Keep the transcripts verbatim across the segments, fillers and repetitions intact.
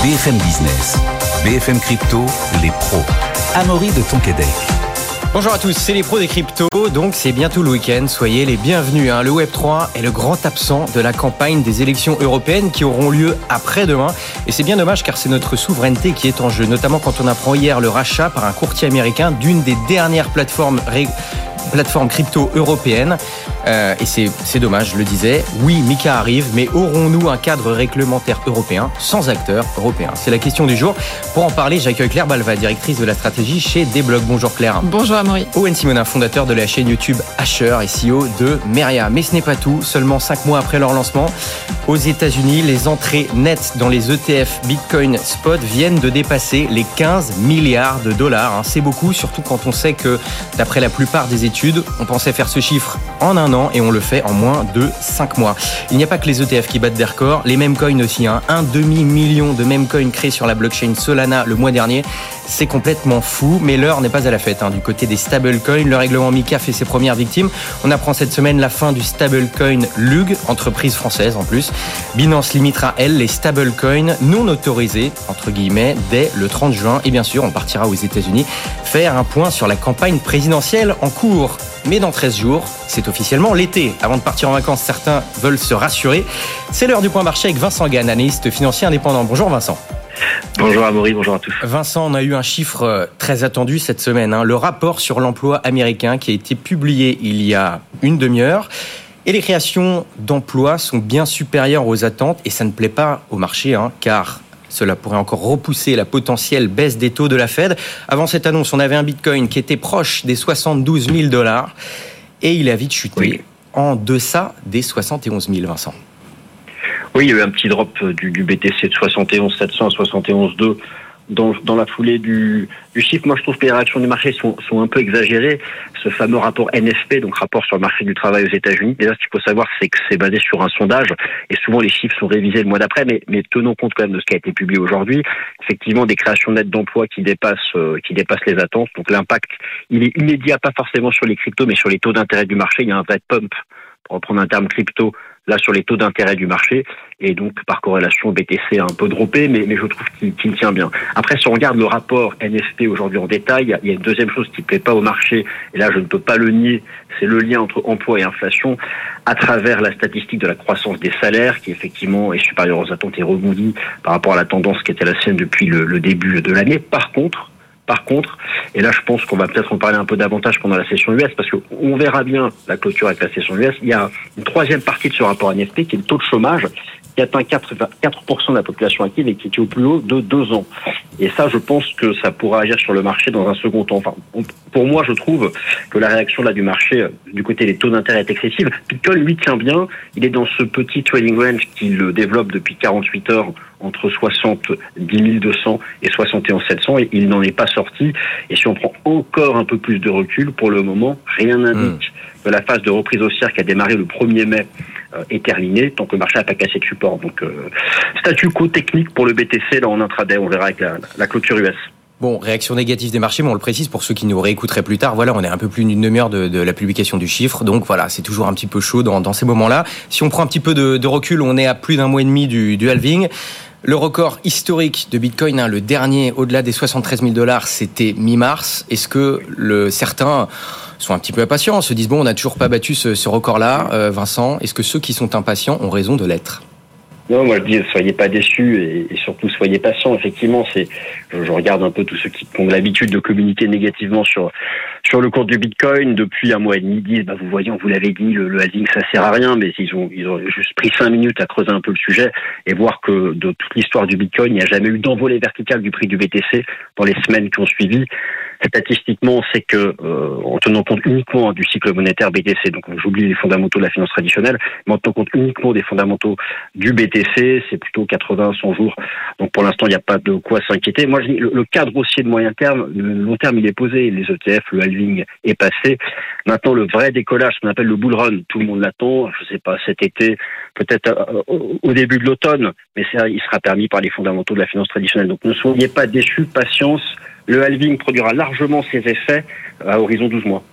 B F M Business, B F M Crypto, les pros. Amaury de Tonquédec. Bonjour à tous, c'est les pros des cryptos, donc c'est bientôt le week-end, soyez les bienvenus. Hein. Le Web trois est le grand absent de la campagne des élections européennes qui auront lieu après-demain. Et c'est bien dommage car c'est notre souveraineté qui est en jeu, notamment quand on apprend hier le rachat par un courtier américain d'une des dernières plateformes ré... plateforme crypto européenne. Euh, et c'est, c'est dommage, je le disais. Oui, MiCA arrive, mais aurons-nous un cadre réglementaire européen sans acteurs européens ? C'est la question du jour. Pour en parler, j'accueille Claire Balva, directrice de la stratégie chez Deblock. Bonjour Claire. Bonjour Amaury. Owen Simonin, fondateur de la chaîne YouTube Asher et C E O de Meria. Mais ce n'est pas tout. Seulement cinq mois après leur lancement, aux États-Unis, les entrées nettes dans les E T F Bitcoin Spot viennent de dépasser les quinze milliards de dollars. C'est beaucoup, surtout quand on sait que, d'après la plupart des études, on pensait faire ce chiffre en un an et on le fait en moins de cinq mois. Il n'y a pas que les E T F qui battent des records, les memecoins aussi. Hein. Un demi-million de memecoins créés sur la blockchain Solana le mois dernier. C'est complètement fou, mais l'heure n'est pas à la fête. Hein. Du côté des stablecoins, le règlement MiCA fait ses premières victimes. On apprend cette semaine la fin du stablecoin Lug, entreprise française en plus. Binance limitera, elle, les stablecoins non autorisés, entre guillemets, dès le trente juin. Et bien sûr, on partira aux États-Unis faire un point sur la campagne présidentielle en cours. Mais dans treize jours, c'est officiellement l'été. Avant de partir en vacances, certains veulent se rassurer. C'est l'heure du point marché avec Vincent Gann, analyste financier indépendant. Bonjour Vincent. Bonjour Amaury, bonjour à tous. Vincent, on a eu un chiffre très attendu cette semaine, hein, le rapport sur l'emploi américain qui a été publié il y a une demi-heure. Et les créations d'emplois sont bien supérieures aux attentes et ça ne plaît pas au marché, hein, car cela pourrait encore repousser la potentielle baisse des taux de la Fed. Avant cette annonce, on avait un Bitcoin qui était proche des soixante-douze mille dollars et il a vite chuté oui. en deçà des soixante et onze mille, Vincent. Oui, il y a eu un petit drop du, du B T C de soixante et onze sept cents à soixante et onze deux dans, dans la foulée du, du chiffre. Moi, je trouve que les réactions du marché sont, sont un peu exagérées. Ce fameux rapport N F P, donc rapport sur le marché du travail aux États-Unis, déjà, ce qu'il faut savoir, c'est que c'est basé sur un sondage et souvent les chiffres sont révisés le mois d'après, mais, mais tenons compte quand même de ce qui a été publié aujourd'hui. Effectivement, des créations nettes d'emplois qui dépassent, euh, qui dépassent les attentes. Donc l'impact, il est immédiat, pas forcément sur les cryptos, mais sur les taux d'intérêt du marché. Il y a un vrai pump, pour reprendre un terme crypto, là sur les taux d'intérêt du marché, et donc par corrélation B T C a un peu droppé, mais, mais je trouve qu'il, qu'il tient bien. Après, si on regarde le rapport N F P aujourd'hui en détail, il y a, il y a une deuxième chose qui ne plaît pas au marché, et là je ne peux pas le nier, c'est le lien entre emploi et inflation, à travers la statistique de la croissance des salaires, qui effectivement est supérieure aux attentes et rebondit par rapport à la tendance qui était la sienne depuis le, le début de l'année. Par contre, Par contre, et là je pense qu'on va peut-être en parler un peu davantage pendant la session U S, parce qu'on verra bien la clôture avec la session U S, il y a une troisième partie de ce rapport N F P qui est le taux de chômage, qui atteint quatre pour cent de la population active et qui est au plus haut de deux ans. Et ça, je pense que ça pourra agir sur le marché dans un second temps. Enfin, on, pour moi, je trouve que la réaction là du marché, du côté des taux d'intérêt est excessive. Bitcoin, lui, tient bien. Il est dans ce petit trading range qu'il développe depuis quarante-huit heures entre soixante-dix mille deux cents et soixante et onze mille sept cents, et il n'en est pas sorti. Et si on prend encore un peu plus de recul, pour le moment, rien n'indique mmh. que la phase de reprise haussière qui a démarré le premier mai euh, est terminée, tant que le marché n'a pas cassé de support. Donc, euh, statu quo technique pour le B T C, là en intraday, on verra avec la, la clôture U S. Bon, réaction négative des marchés, mais on le précise pour ceux qui nous réécouteraient plus tard. Voilà, on est un peu plus d'une demi-heure de, de la publication du chiffre. Donc voilà, c'est toujours un petit peu chaud dans, dans ces moments-là. Si on prend un petit peu de, de recul, on est à plus d'un mois et demi du, du halving. Le record historique de Bitcoin, hein, le dernier au-delà des soixante-treize mille dollars, c'était mi-mars. Est-ce que le, certains sont un petit peu impatients, se disent bon, on n'a toujours pas battu ce, ce record-là, euh, Vincent. Est-ce que ceux qui sont impatients ont raison de l'être ? Non, moi je dis soyez pas déçus et, et surtout soyez patients. Effectivement, c'est je, je regarde un peu tous ceux qui ont l'habitude de communiquer négativement sur sur le cours du Bitcoin depuis un mois et demi. Ils disent bah vous voyez, on vous l'avait dit, le, le halving ça sert à rien, mais ils ont ils ont juste pris cinq minutes à creuser un peu le sujet et voir que de toute l'histoire du Bitcoin, il n'y a jamais eu d'envolée verticale du prix du B T C dans les semaines qui ont suivi. Statistiquement, on sait que, euh, en tenant compte uniquement du cycle monétaire B T C, donc j'oublie les fondamentaux de la finance traditionnelle, mais en tenant compte uniquement des fondamentaux du B T C, c'est plutôt quatre-vingts à cent jours. Donc pour l'instant, il n'y a pas de quoi s'inquiéter. Moi, je dis, le, le cadre haussier de moyen terme, le long terme, il est posé. Les E T F, le halving est passé. Maintenant, le vrai décollage, ce qu'on appelle le bull run, tout le monde l'attend. Je ne sais pas, cet été, peut-être euh, au début de l'automne, mais ça, il sera permis par les fondamentaux de la finance traditionnelle. Donc ne soyez pas déçus, patience. Le halving produira largement ses effets à horizon douze mois.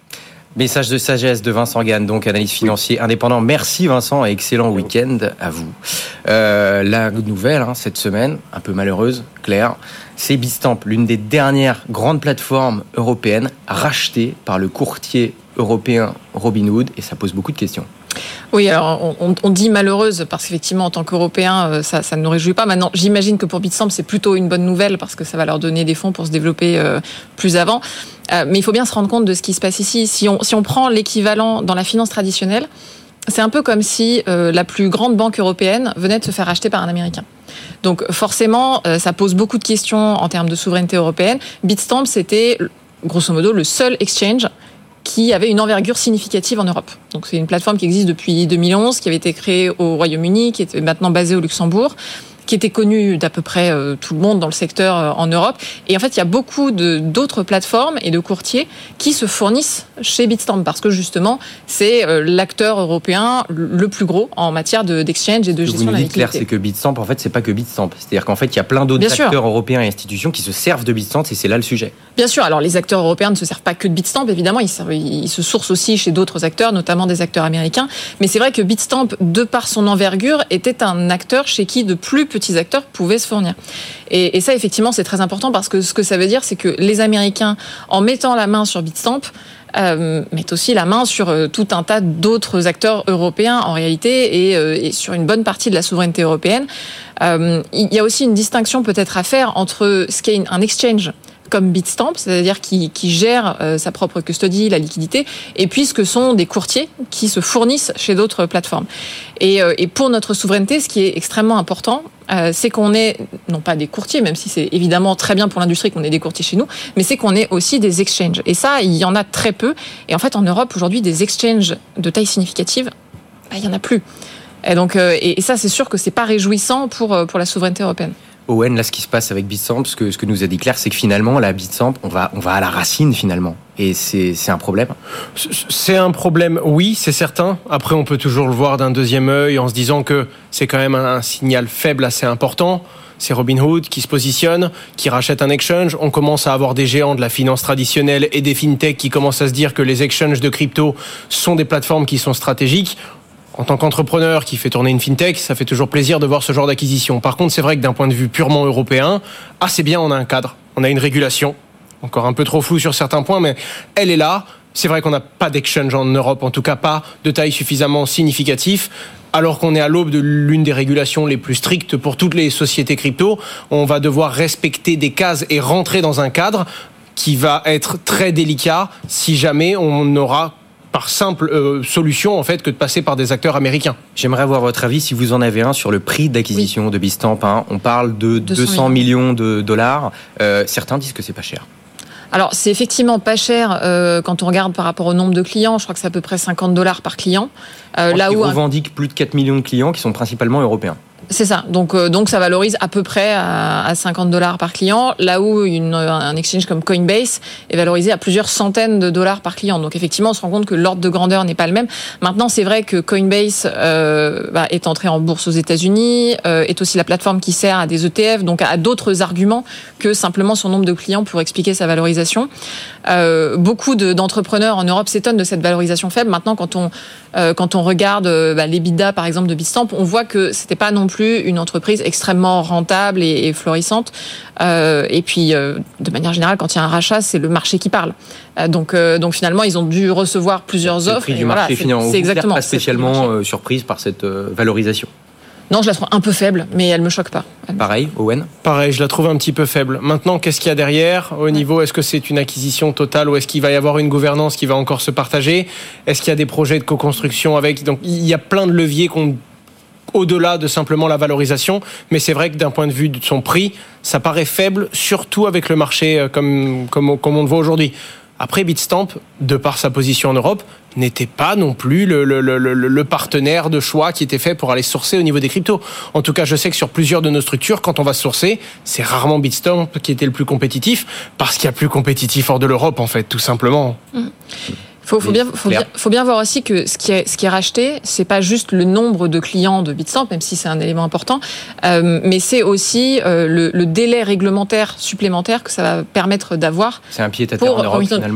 Message de sagesse de Vincent Gann, donc analyste financier indépendant. Merci Vincent et excellent week-end à vous. Euh, la nouvelle hein, cette semaine, un peu malheureuse, Claire, c'est Bitstamp, l'une des dernières grandes plateformes européennes rachetées par le courtier européen Robinhood, et ça pose beaucoup de questions. Oui, alors on, on dit malheureuse parce qu'effectivement en tant qu'Européens, ça, ça ne nous réjouit pas. Maintenant, j'imagine que pour Bitstamp, c'est plutôt une bonne nouvelle parce que ça va leur donner des fonds pour se développer euh, plus avant. Euh, mais il faut bien se rendre compte de ce qui se passe ici. Si on, si on prend l'équivalent dans la finance traditionnelle, c'est un peu comme si euh, la plus grande banque européenne venait de se faire racheter par un Américain. Donc forcément, euh, ça pose beaucoup de questions en termes de souveraineté européenne. Bitstamp, c'était grosso modo le seul exchange qui avait une envergure significative en Europe. Donc c'est une plateforme qui existe depuis deux mille onze, qui avait été créée au Royaume-Uni, qui est maintenant basée au Luxembourg, qui était connue d'à peu près euh, tout le monde dans le secteur euh, en Europe. Et en fait, il y a beaucoup de, d'autres plateformes et de courtiers qui se fournissent chez Bitstamp parce que justement, c'est euh, l'acteur européen le plus gros en matière de, d'exchange et de gestion de la liquidité. Ce que vous nous dites, Claire, c'est que Bitstamp, en fait, c'est pas que Bitstamp. C'est-à-dire qu'en fait, il y a plein d'autres Bien acteurs sûr. européens et institutions qui se servent de Bitstamp et c'est là le sujet. Bien sûr. Alors, les acteurs européens ne se servent pas que de Bitstamp, évidemment. Ils, servent, ils se sourcent aussi chez d'autres acteurs, notamment des acteurs américains. Mais c'est vrai que Bitstamp, de par son envergure, était un acteur chez qui de plus petits acteurs pouvaient se fournir. Et, et ça, effectivement, c'est très important parce que ce que ça veut dire, c'est que les Américains, en mettant la main sur Bitstamp, euh, mettent aussi la main sur euh, tout un tas d'autres acteurs européens, en réalité, et, euh, et sur une bonne partie de la souveraineté européenne. Euh, il y a aussi une distinction peut-être à faire entre ce qu'est un exchange comme Bitstamp, c'est-à-dire qui, qui gère euh, sa propre custody, la liquidité, et puis ce que sont des courtiers qui se fournissent chez d'autres plateformes. Et, euh, et pour notre souveraineté, ce qui est extrêmement important, euh, c'est qu'on ait, non pas des courtiers, même si c'est évidemment très bien pour l'industrie qu'on ait des courtiers chez nous, mais c'est qu'on ait aussi des exchanges. Et ça, il y en a très peu. Et en fait, en Europe, aujourd'hui, des exchanges de taille significative, bah, il n'y en a plus. Et donc, euh, et, et ça, c'est sûr que c'est pas réjouissant pour, pour la souveraineté européenne. Owen, là, ce qui se passe avec Bitstamp, ce que, ce que nous a dit Claire, c'est que finalement, la Bitstamp, on va, on va à la racine, finalement. Et c'est, c'est un problème. C'est un problème, oui, c'est certain. Après, on peut toujours le voir d'un deuxième œil en se disant que c'est quand même un signal faible assez important. C'est Robinhood qui se positionne, qui rachète un exchange. On commence à avoir des géants de la finance traditionnelle et des fintechs qui commencent à se dire que les exchanges de crypto sont des plateformes qui sont stratégiques. En tant qu'entrepreneur qui fait tourner une fintech, ça fait toujours plaisir de voir ce genre d'acquisition. Par contre, c'est vrai que d'un point de vue purement européen, ah c'est bien, on a un cadre, on a une régulation, encore un peu trop floue sur certains points, mais elle est là. C'est vrai qu'on n'a pas d'exchange en Europe, en tout cas pas de taille suffisamment significative. Alors qu'on est à l'aube de l'une des régulations les plus strictes pour toutes les sociétés crypto, on va devoir respecter des cases et rentrer dans un cadre qui va être très délicat si jamais on aura par simple euh, solution en fait que de passer par des acteurs américains. J'aimerais avoir votre avis, si vous en avez un, sur le prix d'acquisition oui. de Bitstamp. Hein. On parle de deux cents millions de dollars. Euh, certains disent que c'est pas cher. Alors, c'est effectivement pas cher euh, quand on regarde par rapport au nombre de clients. Je crois que c'est à peu près cinquante dollars par client. Euh, là où revendiquent un... plus de quatre millions de clients qui sont principalement européens. C'est ça. Donc, euh, donc ça valorise à peu près à, à cinquante dollars par client, là où une, un exchange comme Coinbase est valorisé à plusieurs centaines de dollars par client. Donc, effectivement, on se rend compte que l'ordre de grandeur n'est pas le même. Maintenant, c'est vrai que Coinbase euh, bah, est entré en bourse aux États-Unis, euh, est aussi la plateforme qui sert à des E T F, donc à d'autres arguments que simplement son nombre de clients pour expliquer sa valorisation. Euh, beaucoup de, d'entrepreneurs en Europe s'étonnent de cette valorisation faible. Maintenant, quand on euh, quand on regarde euh, bah, l'EBITDA par exemple de Bitstamp, on voit que c'était pas non plus une entreprise extrêmement rentable et, et florissante. Euh, et puis, euh, de manière générale, quand il y a un rachat, c'est le marché qui parle. Euh, donc, euh, donc finalement, ils ont dû recevoir plusieurs c'est offres. Le prix du marché, voilà, finalement. C'est, c'est exactement. Pas spécialement euh, surprise par cette euh, valorisation. Non, je la trouve un peu faible, mais elle me choque pas. Pareil, Owen ? Pareil, je la trouve un petit peu faible. Maintenant, qu'est-ce qu'il y a derrière ? Au niveau, est-ce que c'est une acquisition totale ou est-ce qu'il va y avoir une gouvernance qui va encore se partager ? Est-ce qu'il y a des projets de co-construction avec ? Donc, il y a plein de leviers qu'on au-delà de simplement la valorisation, mais c'est vrai que d'un point de vue de son prix, ça paraît faible, surtout avec le marché comme, comme, comme on le voit aujourd'hui. Après, Bitstamp, de par sa position en Europe, n'était pas non plus le, le, le, le partenaire de choix qui était fait pour aller sourcer au niveau des cryptos. En tout cas, je sais que sur plusieurs de nos structures, quand on va sourcer, c'est rarement Bitstamp qui était le plus compétitif, parce qu'il y a plus compétitif hors de l'Europe, en fait, tout simplement. Mmh. Faut, faut, bien, faut, bien, faut bien voir aussi que ce qui est, ce qui est racheté, c'est pas juste le nombre de clients de Bitstamp, même si c'est un élément important, euh, mais c'est aussi euh, le, le délai réglementaire supplémentaire que ça va permettre d'avoir. C'est un pied à terre en Europe, finalement.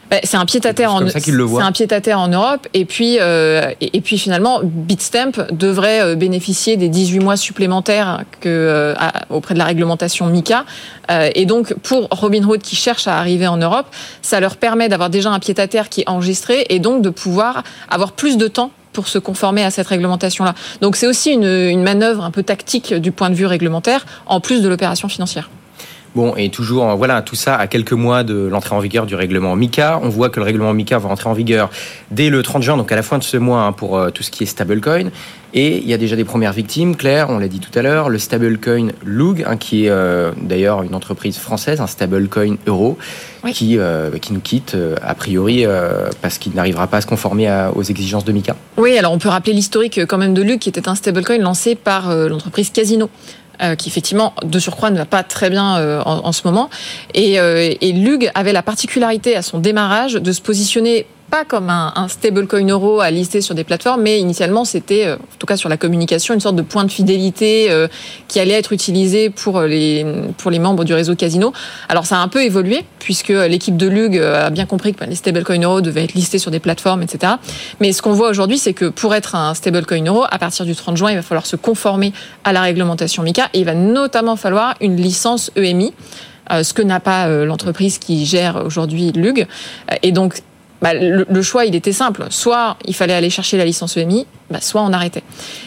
C'est un pied-à-terre en, c'est un pied-à-terre en Europe, et puis euh, et, et puis finalement Bitstamp devrait bénéficier des dix-huit mois supplémentaires que euh, auprès de la réglementation MiCA, euh, et donc pour Robinhood qui cherche à arriver en Europe, ça leur permet d'avoir déjà un pied-à-terre qui est enregistré et donc de pouvoir avoir plus de temps pour se conformer à cette réglementation-là. Donc c'est aussi une, une manœuvre un peu tactique du point de vue réglementaire, en plus de l'opération financière. Bon, et toujours, voilà, tout ça à quelques mois de l'entrée en vigueur du règlement MiCA. On voit que le règlement MiCA va rentrer en vigueur dès le trente juin, donc à la fin de ce mois, hein, pour euh, tout ce qui est stablecoin. Et il y a déjà des premières victimes, Claire, on l'a dit tout à l'heure, le stablecoin Loog, hein, qui est euh, d'ailleurs une entreprise française, un stablecoin euro, oui. qui, euh, qui nous quitte, euh, a priori, euh, parce qu'il n'arrivera pas à se conformer à, aux exigences de MiCA. Oui, alors on peut rappeler l'historique quand même de Loog, qui était un stablecoin lancé par euh, l'entreprise Casino. Euh, qui effectivement, de surcroît, ne va pas très bien euh, en, en ce moment. Et, euh, et Loog avait la particularité à son démarrage de se positionner pas comme un, un stablecoin euro à lister sur des plateformes, mais initialement c'était, euh, en tout cas sur la communication, une sorte de point de fidélité euh, qui allait être utilisé pour les pour les membres du réseau Casino. Alors ça a un peu évolué puisque l'équipe de Loog a bien compris que les stablecoins euro devaient être listés sur des plateformes, et cetera. Mais ce qu'on voit aujourd'hui, c'est que pour être un stablecoin euro, à partir du trente juin, il va falloir se conformer à la réglementation MiCA et il va notamment falloir une licence E M I, euh, ce que n'a pas euh, l'entreprise qui gère aujourd'hui Loog. Et donc Bah, le, le choix, il était simple. Soit il fallait aller chercher la licence E M I, bah, soit on arrêtait.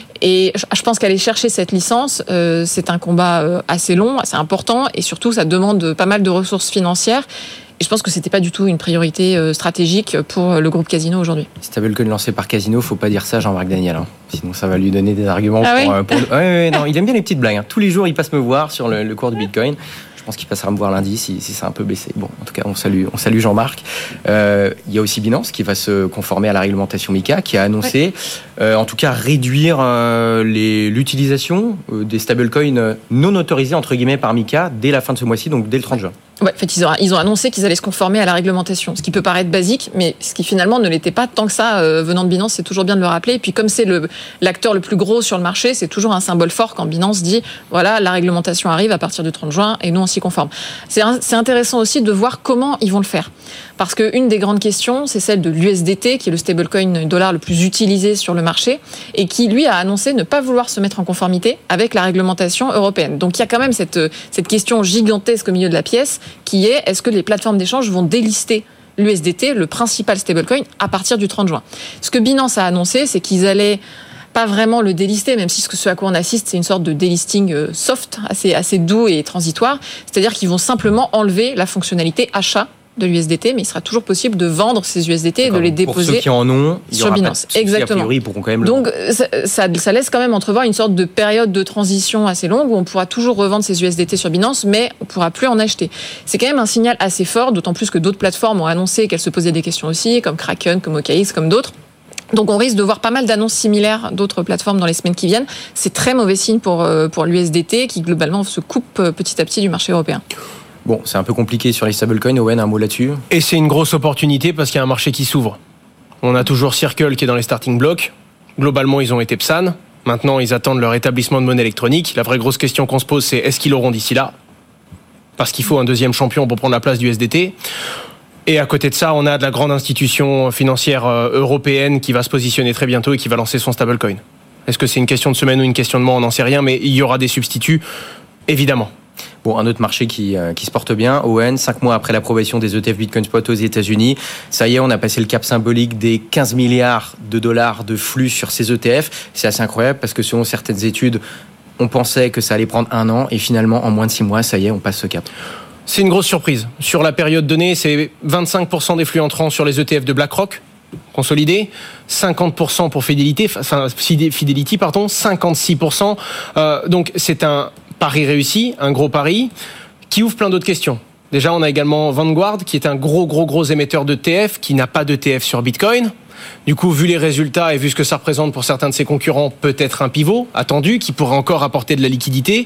Et je pense qu'aller chercher cette licence, euh, c'est un combat euh, assez long, assez important, et surtout, ça demande pas mal de ressources financières. Et je pense que c'était pas du tout une priorité euh, stratégique pour le groupe Casino aujourd'hui. Stablecoin lancé par Casino, faut pas dire ça, Jean-Marc Daniel. Hein. Sinon, ça va lui donner des arguments. Ah pour, oui euh, pour... Ouais, ouais, non, il aime bien les petites blagues. Hein. Tous les jours, il passe me voir sur le, le cours du Bitcoin. Je pense qu'il passera me voir lundi si, si ça a un peu baissé. Bon, en tout cas, on salue, on salue Jean-Marc. Euh, il y a aussi Binance qui va se conformer à la réglementation MiCA, qui a annoncé, ouais. euh, en tout cas, réduire euh, les, l'utilisation euh, des stablecoins non autorisés, entre guillemets, par MiCA dès la fin de ce mois-ci, donc dès le trente juin. Ouais, en fait, ils ont, ils ont annoncé qu'ils allaient se conformer à la réglementation, ce qui peut paraître basique, mais ce qui finalement ne l'était pas tant que ça euh, venant de Binance, c'est toujours bien de le rappeler. Et puis comme c'est le, l'acteur le plus gros sur le marché, c'est toujours un symbole fort quand Binance dit voilà, la réglementation arrive à partir du trente juin et nous on s'y conforme. C'est, c'est intéressant aussi de voir comment ils vont le faire. Parce qu'une des grandes questions, c'est celle de l'U S D T, qui est le stablecoin dollar le plus utilisé sur le marché, et qui, lui, a annoncé ne pas vouloir se mettre en conformité avec la réglementation européenne. Donc il y a quand même cette, cette question gigantesque au milieu de la pièce, qui est, est-ce que les plateformes d'échange vont délister l'U S D T, le principal stablecoin, à partir du trente juin. Ce que Binance a annoncé, c'est qu'ils allaient pas vraiment le délister, même si ce à quoi on assiste, c'est une sorte de délisting soft, assez, assez doux et transitoire. C'est-à-dire qu'ils vont simplement enlever la fonctionnalité achat de l'U S D T, mais il sera toujours possible de vendre ces U S D T et de les déposer pour ceux qui en ont, il y sur Binance. Pas de Exactement. A priori, ils pourront quand même le Donc ça, ça, ça laisse quand même entrevoir une sorte de période de transition assez longue où on pourra toujours revendre ces U S D T sur Binance, mais on pourra plus en acheter. C'est quand même un signal assez fort, d'autant plus que d'autres plateformes ont annoncé qu'elles se posaient des questions aussi, comme Kraken, comme O K X, comme d'autres. Donc on risque de voir pas mal d'annonces similaires d'autres plateformes dans les semaines qui viennent. C'est très mauvais signe pour, pour l'U S D T qui globalement se coupe petit à petit du marché européen. Bon, c'est un peu compliqué sur les stablecoins. Owen, un mot là-dessus ? Et c'est une grosse opportunité parce qu'il y a un marché qui s'ouvre. On a toujours Circle qui est dans les starting blocks. Globalement, ils ont été P S A N. Maintenant, ils attendent leur établissement de monnaie électronique. La vraie grosse question qu'on se pose, c'est est-ce qu'ils l'auront d'ici là ? Parce qu'il faut un deuxième champion pour prendre la place du U S D T. Et à côté de ça, on a de la grande institution financière européenne qui va se positionner très bientôt et qui va lancer son stablecoin. Est-ce que c'est une question de semaine ou une question de mois ? On n'en sait rien, mais il y aura des substituts, évidemment. Bon, un autre marché qui, euh, qui se porte bien, Owen, cinq mois après l'approbation des E T F Bitcoin Spot aux États-Unis, ça y est, on a passé le cap symbolique des quinze milliards de dollars de flux sur ces E T F. C'est assez incroyable parce que selon certaines études, on pensait que ça allait prendre un an et finalement, en moins de six mois, ça y est, on passe ce cap. C'est une grosse surprise. Sur la période donnée, c'est vingt-cinq pour cent des flux entrants sur les E T F de BlackRock, consolidés, cinquante pour cent pour Fidelity, enfin, Fidelity, pardon, cinquante-six pour cent. Euh, donc, c'est un pari réussi, un gros pari, qui ouvre plein d'autres questions. Déjà, on a également Vanguard, qui est un gros, gros, gros émetteur de T F, qui n'a pas de T F sur Bitcoin. Du coup, vu les résultats et vu ce que ça représente pour certains de ses concurrents, peut-être un pivot attendu, qui pourrait encore apporter de la liquidité.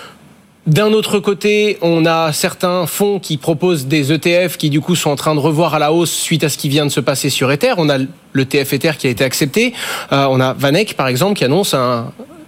D'un autre côté, on a certains fonds qui proposent des E T F qui, du coup, sont en train de revoir à la hausse suite à ce qui vient de se passer sur Ether. On a le T F Ether qui a été accepté. Euh, on a Vanek, par exemple, qui annonce un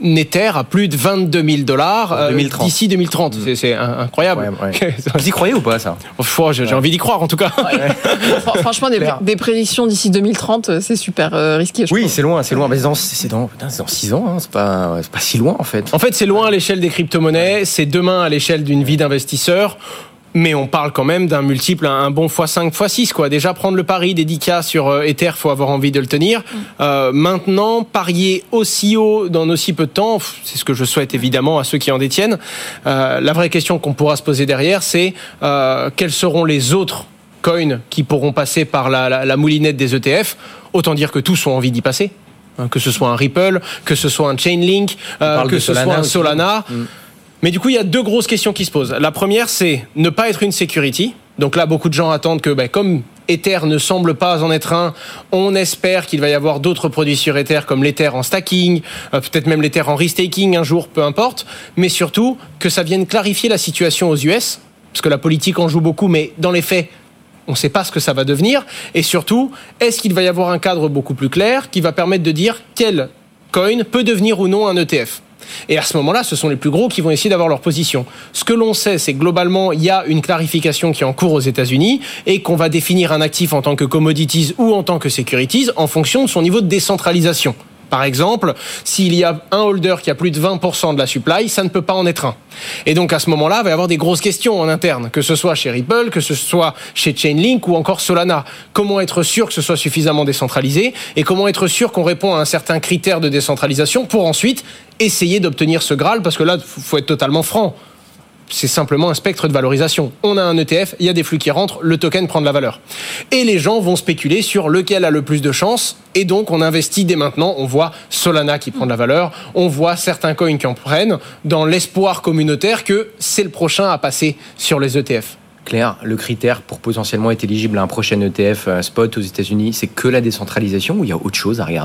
Ether à plus de vingt-deux mille dollars euh, d'ici deux mille trente. Mmh. C'est, c'est incroyable. Ouais, ouais. Vous y croyez ou pas, ça? Oh, j'ai, j'ai ouais. envie d'y croire, en tout cas. Ouais. Franchement, des, des prédictions d'ici deux mille trente, c'est super euh, risqué. Je oui, pense. c'est loin, c'est loin. Mais c'est dans, c'est dans, c'est dans six ans, hein. c'est, pas, c'est pas si loin, en fait. En fait, c'est loin à l'échelle des crypto-monnaies, c'est demain à l'échelle d'une vie d'investisseur. Mais on parle quand même d'un multiple, un bon fois cinq, fois six, quoi. Déjà, prendre le pari des dix K sur euh, Ether, faut avoir envie de le tenir. Mm. Euh, maintenant, parier aussi haut dans aussi peu de temps, c'est ce que je souhaite évidemment à ceux qui en détiennent. Euh, la vraie question qu'on pourra se poser derrière, c'est euh, quels seront les autres coins qui pourront passer par la, la, la moulinette des E T F. Autant dire que tous ont envie d'y passer. Hein, que ce soit un Ripple, que ce soit un Chainlink, euh, que ce soit un Solana. Mm. Mais du coup, il y a deux grosses questions qui se posent. La première, c'est ne pas être une security. Donc là, beaucoup de gens attendent que, ben, comme Ether ne semble pas en être un, on espère qu'il va y avoir d'autres produits sur Ether, comme l'Ether en stacking, euh, peut-être même l'Ether en restaking un jour, peu importe. Mais surtout, que ça vienne clarifier la situation aux U S, parce que la politique en joue beaucoup, mais dans les faits, on ne sait pas ce que ça va devenir. Et surtout, est-ce qu'il va y avoir un cadre beaucoup plus clair qui va permettre de dire quel coin peut devenir ou non un E T F ? Et à ce moment-là, ce sont les plus gros qui vont essayer d'avoir leur position. Ce que l'on sait, c'est que globalement, il y a une clarification qui est en cours aux États-Unis et qu'on va définir un actif en tant que commodities ou en tant que securities en fonction de son niveau de décentralisation. Par exemple, s'il y a un holder qui a plus de vingt pour cent de la supply, ça ne peut pas en être un. Et donc à ce moment-là, il va y avoir des grosses questions en interne, que ce soit chez Ripple, que ce soit chez Chainlink ou encore Solana. Comment être sûr que ce soit suffisamment décentralisé et comment être sûr qu'on répond à un certain critère de décentralisation pour ensuite essayer d'obtenir ce Graal, parce que là, il faut être totalement franc. C'est simplement un spectre de valorisation. On a un E T F, il y a des flux qui rentrent, le token prend de la valeur. Et les gens vont spéculer sur lequel a le plus de chances, et donc on investit dès maintenant. On voit Solana qui prend de la valeur, on voit certains coins qui en prennent, dans l'espoir communautaire que c'est le prochain à passer sur les E T F. Claire, le critère pour potentiellement être éligible à un prochain E T F spot aux États-Unis, c'est que la décentralisation ou il y a autre chose à regarder ?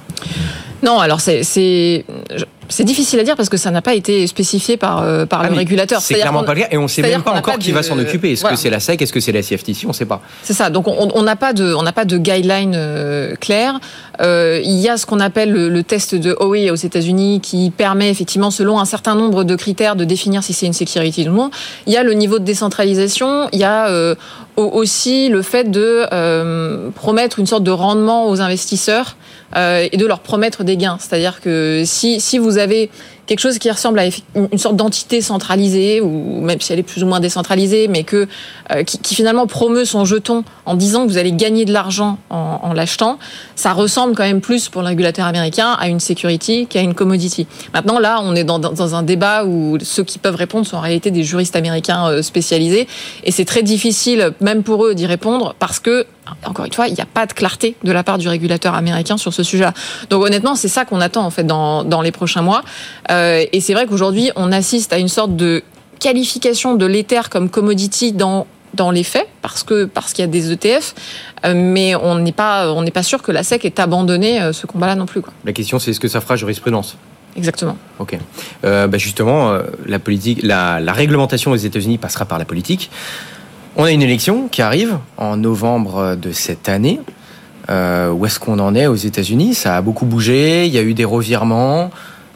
Non, alors c'est, c'est, c'est difficile à dire parce que ça n'a pas été spécifié par, euh, par ah le régulateur. C'est clairement pas le cas et on ne sait même pas encore qui de... va s'en occuper. Est-ce voilà. que c'est la S E C, est-ce que c'est la C F T C, on ne sait pas. C'est ça, donc on n'a pas de, on n'a pas de guideline euh, clair. Euh, il y a ce qu'on appelle le, le test de Howey aux États-Unis qui permet effectivement, selon un certain nombre de critères, de définir si c'est une security ou non. Il y a le niveau de décentralisation, il y a euh, aussi le fait de euh, promettre une sorte de rendement aux investisseurs euh, et de leur promettre des gains. C'est-à-dire que si, si vous avez quelque chose qui ressemble à une sorte d'entité centralisée, ou même si elle est plus ou moins décentralisée, mais que, euh, qui, qui finalement promeut son jeton en disant que vous allez gagner de l'argent en, en l'achetant, ça ressemble quand même plus pour le régulateur américain à une security qu'à une commodity. Maintenant, là, on est dans, dans un débat où ceux qui peuvent répondre sont en réalité des juristes américains spécialisés, et c'est très difficile, même pour eux, d'y répondre, parce que, encore une fois, il n'y a pas de clarté de la part du régulateur américain sur ce sujet-là. Donc honnêtement, c'est ça qu'on attend en fait dans, dans les prochains mois. Euh, et c'est vrai qu'aujourd'hui, on assiste à une sorte de qualification de l'Ether comme commodity dans dans les faits, parce que parce qu'il y a des E T F, euh, mais on n'est pas on n'est pas sûr que la S E C ait abandonné euh, ce combat-là non plus, quoi. La question, c'est est-ce que ça fera jurisprudence ? Exactement. Ok. Euh, bah justement, euh, la politique, la, la réglementation aux États-Unis passera par la politique. On a une élection qui arrive en novembre de cette année. Euh, où est-ce qu'on en est aux États-Unis ? Ça a beaucoup bougé, il y a eu des revirements.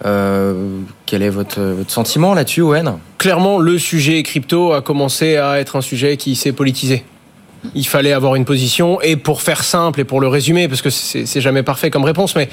Euh, quel est votre, votre sentiment là-dessus, Owen ? Clairement, le sujet crypto a commencé à être un sujet qui s'est politisé. Il fallait avoir une position, et pour faire simple et pour le résumer, parce que c'est, c'est jamais parfait comme réponse, mais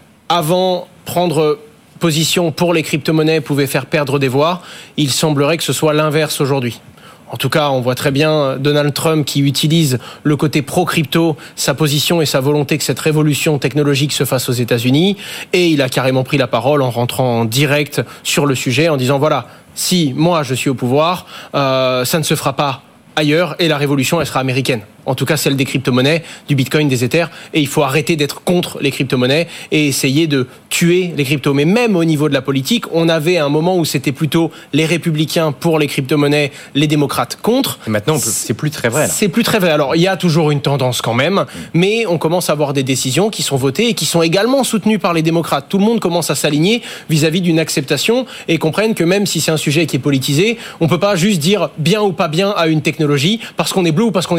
avant, prendre position pour les crypto-monnaies pouvait faire perdre des voix. Il semblerait que ce soit l'inverse aujourd'hui. En tout cas, on voit très bien Donald Trump qui utilise le côté pro-crypto, sa position et sa volonté que cette révolution technologique se fasse aux États-Unis. Et il a carrément pris la parole en rentrant en direct sur le sujet, en disant voilà, si moi je suis au pouvoir, euh, ça ne se fera pas ailleurs et la révolution, elle sera américaine. En tout cas, celle des crypto-monnaies, du Bitcoin, des Ethers. Et il faut arrêter d'être contre les crypto-monnaies et essayer de tuer les cryptos. Mais même au niveau de la politique, on avait un moment où c'était plutôt les républicains pour les crypto-monnaies, les démocrates contre. Et maintenant, on peut... c'est plus très vrai. Là. C'est plus très vrai. Alors, il y a toujours une tendance quand même, mais on commence à avoir des décisions qui sont votées et qui sont également soutenues par les démocrates. Tout le monde commence à s'aligner vis-à-vis d'une acceptation et comprennent que même si c'est un sujet qui est politisé, on peut pas juste dire bien ou pas bien à une technologie parce qu'on est bleu ou parce qu'on est rouge.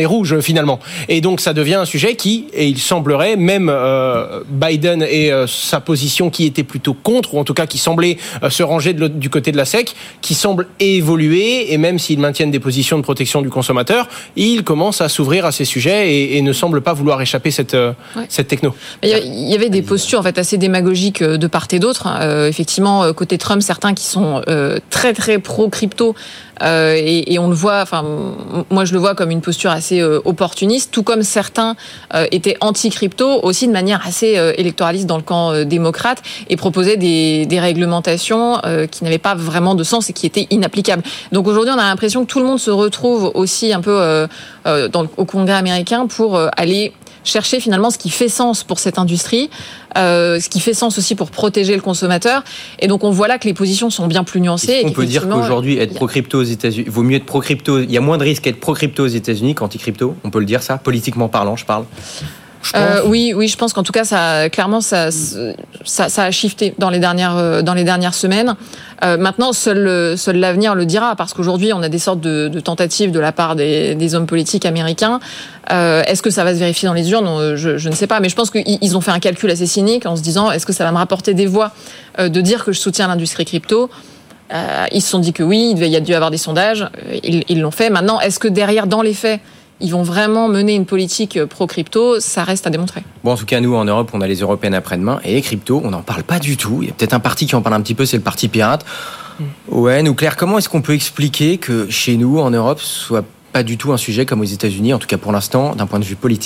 finalement. Et donc ça devient un sujet qui, et il semblerait, même euh, Biden et euh, sa position qui était plutôt contre, ou en tout cas qui semblait euh, se ranger de du côté de la S E C, qui semble évoluer, et même s'ils maintiennent des positions de protection du consommateur, ils commencent à s'ouvrir à ces sujets et, et ne semblent pas vouloir échapper cette, euh, ouais. cette techno. Il y avait des postures en fait assez démagogiques de part et d'autre. Euh, effectivement, côté Trump, certains qui sont euh, très très pro-crypto, Euh, et, et on le voit, enfin, moi je le vois comme une posture assez euh, opportuniste, tout comme certains euh, étaient anti-crypto, aussi de manière assez euh, électoraliste dans le camp euh, démocrate, et proposaient des, des réglementations euh, qui n'avaient pas vraiment de sens et qui étaient inapplicables. Donc aujourd'hui, on a l'impression que tout le monde se retrouve aussi un peu euh, euh, dans, au Congrès américain pour euh, aller chercher finalement ce qui fait sens pour cette industrie, euh, ce qui fait sens aussi pour protéger le consommateur. Et donc on voit là que les positions sont bien plus nuancées. On peut dire qu'aujourd'hui, être pro-crypto aux États-Unis, vaut mieux être pro-crypto. Il y a moins de risques à être pro-crypto aux États-Unis qu'anti-crypto. On peut le dire ça, politiquement parlant, je parle. Je euh, oui, oui, je pense qu'en tout cas, ça, clairement, ça, ça, ça a shifté dans les dernières, dans les dernières semaines. Euh, maintenant, seul, seul l'avenir le dira, parce qu'aujourd'hui, on a des sortes de, de tentatives de la part des, des hommes politiques américains. Euh, est-ce que ça va se vérifier dans les urnes ? je, je ne sais pas, mais je pense qu'ils ont fait un calcul assez cynique en se disant, est-ce que ça va me rapporter des voix euh, de dire que je soutiens l'industrie crypto ? Euh, ils se sont dit que oui, il devait y a dû avoir des sondages. Ils, ils l'ont fait. Maintenant, est-ce que derrière, dans les faits, ils vont vraiment mener une politique pro-crypto, ça reste à démontrer. Bon, en tout cas, nous, en Europe, on a les européennes après-demain. Et les cryptos, on n'en parle pas du tout. Il y a peut-être un parti qui en parle un petit peu, c'est le parti pirate. Mmh. Ouais, nous, Claire, comment est-ce qu'on peut expliquer que chez nous, en Europe, ce soit pas du tout un sujet comme aux États-Unis, en tout cas pour l'instant, d'un point de vue politique ?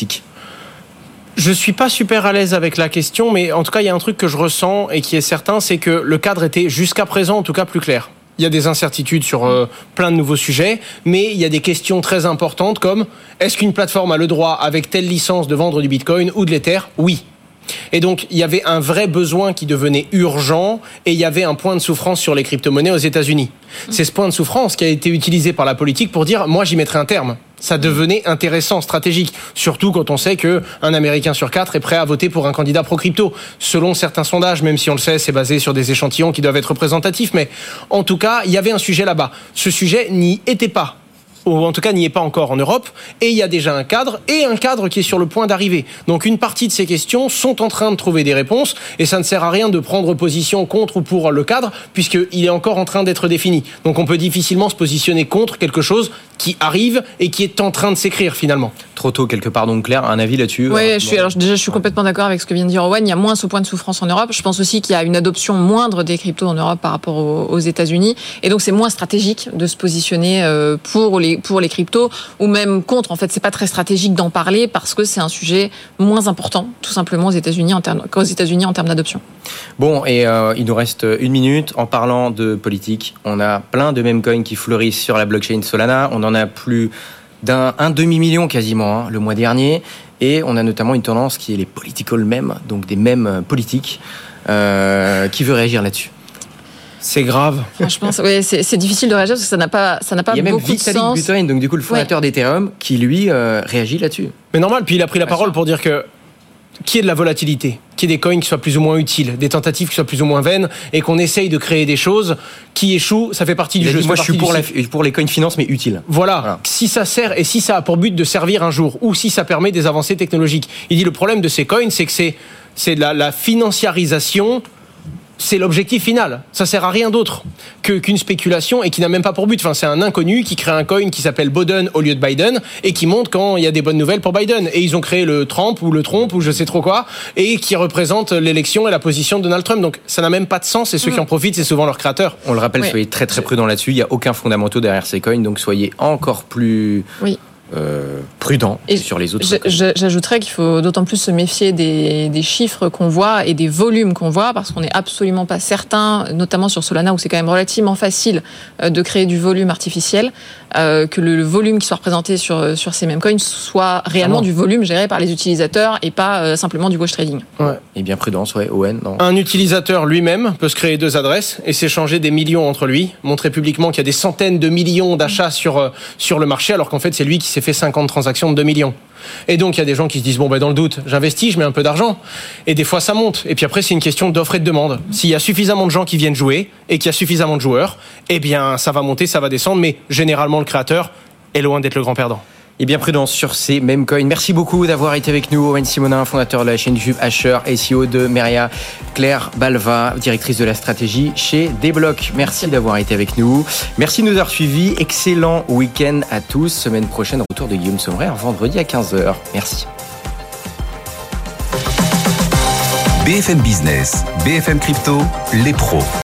Je suis pas super à l'aise avec la question, mais en tout cas, il y a un truc que je ressens et qui est certain, c'est que le cadre était jusqu'à présent, en tout cas, plus clair. Il y a des incertitudes sur euh, plein de nouveaux sujets, mais il y a des questions très importantes comme est-ce qu'une plateforme a le droit, avec telle licence, de vendre du Bitcoin ou de l'Ether ? Oui. Et donc, il y avait un vrai besoin qui devenait urgent et il y avait un point de souffrance sur les crypto-monnaies aux États-Unis. C'est ce point de souffrance qui a été utilisé par la politique pour dire « moi, j'y mettrai un terme ». Ça devenait intéressant, stratégique, surtout quand on sait qu'un Américain sur quatre est prêt à voter pour un candidat pro-crypto. Selon certains sondages, même si on le sait, c'est basé sur des échantillons qui doivent être représentatifs, mais en tout cas, il y avait un sujet là-bas. Ce sujet n'y était pas. Ou en tout cas n'y est pas encore en Europe, et il y a déjà un cadre, et un cadre qui est sur le point d'arriver. Donc une partie de ces questions sont en train de trouver des réponses, et ça ne sert à rien de prendre position contre ou pour le cadre, puisqu'il est encore en train d'être défini. Donc on peut difficilement se positionner contre quelque chose qui arrive et qui est en train de s'écrire finalement. Trop tôt quelque part, donc Claire, un avis là-dessus ? Oui, je suis, alors, déjà je suis complètement d'accord avec ce que vient de dire Owen, il y a moins ce point de souffrance en Europe. Je pense aussi qu'il y a une adoption moindre des cryptos en Europe par rapport aux, aux États-Unis, et donc c'est moins stratégique de se positionner pour les pour les cryptos ou même contre. En fait, c'est pas très stratégique d'en parler parce que c'est un sujet moins important, tout simplement aux États-Unis en termes qu'aux États-Unis en termes d'adoption. Bon, et euh, il nous reste une minute. En parlant de politique, on a plein de meme coins qui fleurissent sur la blockchain Solana. On en a plus d'un un demi-million quasiment hein, le mois dernier, et on a notamment une tendance qui est les political memes, donc des mèmes politiques. Euh, qui veut réagir là-dessus ? C'est grave. Je pense, oui, c'est, c'est difficile de réagir parce que ça n'a pas, ça n'a pas beaucoup de sens. Il y a même Vitalik Buterin, donc du coup le fondateur ouais. d'Ethereum, qui lui euh, réagit là-dessus. Mais normal, puis il a pris la parole pour dire que qu'il y ait de la volatilité, qu'il y ait des coins qui soient plus ou moins utiles, des tentatives qui soient plus ou moins vaines, et qu'on essaye de créer des choses qui échouent, ça fait partie il du jeu. Dit, moi je suis pour, la, pour les coins finance, mais utiles. Voilà. voilà. Si ça sert, et si ça a pour but de servir un jour, ou si ça permet des avancées technologiques. Il dit le problème de ces coins, c'est que c'est, c'est de la, la financiarisation. C'est l'objectif final. Ça sert à rien d'autre que, qu'une spéculation et qui n'a même pas pour but. Enfin, c'est un inconnu qui crée un coin qui s'appelle Biden au lieu de Biden et qui montre quand il y a des bonnes nouvelles pour Biden. Et ils ont créé le Trump ou le Trump ou je sais trop quoi et qui représente l'élection et la position de Donald Trump. Donc, ça n'a même pas de sens et ceux mmh. qui en profitent, c'est souvent leurs créateurs. On le rappelle, oui. Soyez très très prudents là-dessus. Il n'y a aucun fondamentaux derrière ces coins, donc soyez encore plus... Oui. Euh, prudent et sur les autres. Je, j'ajouterais qu'il faut d'autant plus se méfier des, des chiffres qu'on voit et des volumes qu'on voit, parce qu'on n'est absolument pas certain, notamment sur Solana où c'est quand même relativement facile de créer du volume artificiel, euh, que le, le volume qui soit représenté sur, sur ces mêmes coins soit réellement ah du volume géré par les utilisateurs et pas euh, simplement du wash trading. Ouais. Et bien prudence, ouais, Owen. Non. Un utilisateur lui-même peut se créer deux adresses et s'échanger des millions entre lui, montrer publiquement qu'il y a des centaines de millions d'achats sur, sur le marché, alors qu'en fait c'est lui qui s'est fait cinquante transactions de deux millions. Et donc il y a des gens qui se disent bon ben dans le doute j'investis, je mets un peu d'argent, et des fois ça monte, et puis après c'est une question d'offre et de demande. S'il y a suffisamment de gens qui viennent jouer et qu'il y a suffisamment de joueurs, eh bien ça va monter, ça va descendre, mais généralement le créateur est loin d'être le grand perdant. Et bien prudence sur ces mêmes coins. Merci beaucoup d'avoir été avec nous. Owen Simonin, fondateur de la chaîne YouTube Asher et C E O de Meria. Claire Balva, directrice de la stratégie chez Deblock. Merci d'avoir été avec nous. Merci de nous avoir suivis. Excellent week-end à tous. Semaine prochaine, retour de Guillaume Sommerer, vendredi à quinze heures. Merci. B F M Business, B F M Crypto, les pros.